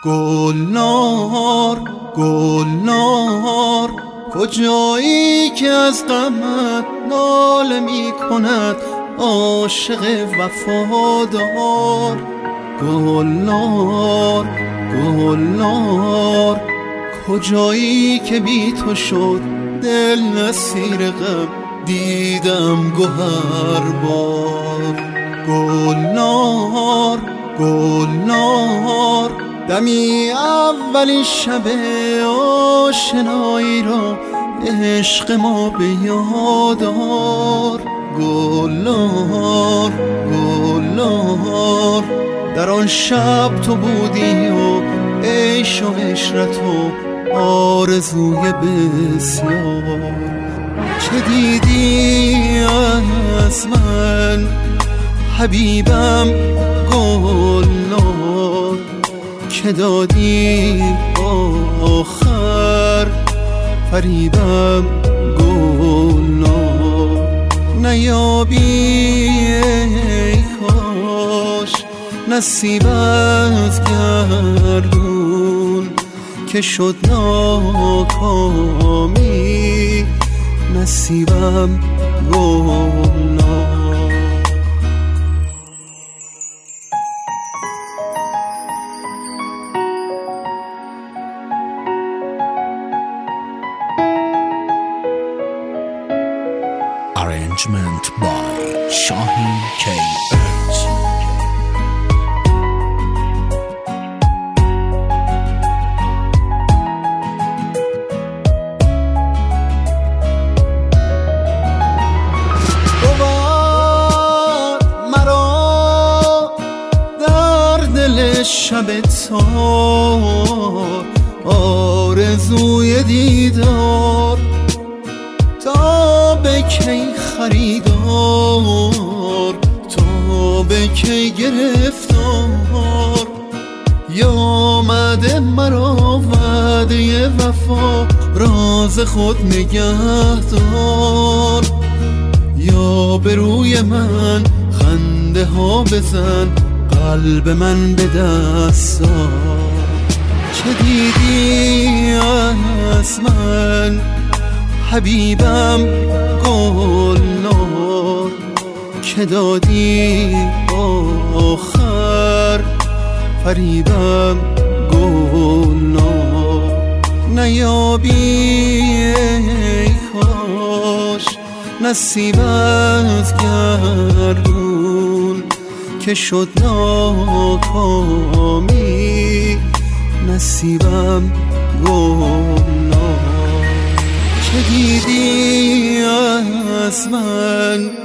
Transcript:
گلنار گلنار کجایی که از غمت ناله می کند عاشق وفادار؟ گلنار گلنار کجایی که بی تو شد دل اسیر غم دیدم گوهر بار؟ گلنار گلنار دمی اولی شب آشنایی را عشق ما به یاد آر. گلنار گلنار در آن شب تو بودی و عیش و عشرت و آرزوی بسیار. چه دیدی از من حبیبم گلنار که دادی آخر فریبم گلنار؟ نیابی ای کاش نصیب از گردون که شد ناکامی نصیبم گلنار. Arrangement by Shahin K. شب تار آرزوی دیدار تا به کی خریدار تا به کی گرفتار؟ یا آمده مرا وعده وفا راز خود نگه دار؟ یا به روی من خنده ها بزن قلب من به دست آر؟ چه دیدی از من حبیبم گلنار که دادی آخر فریبم گلنار؟ نیابی ای کاش نصیب از گردون که شد ناکامی نصیبم گلنار؟ چه دیدی از من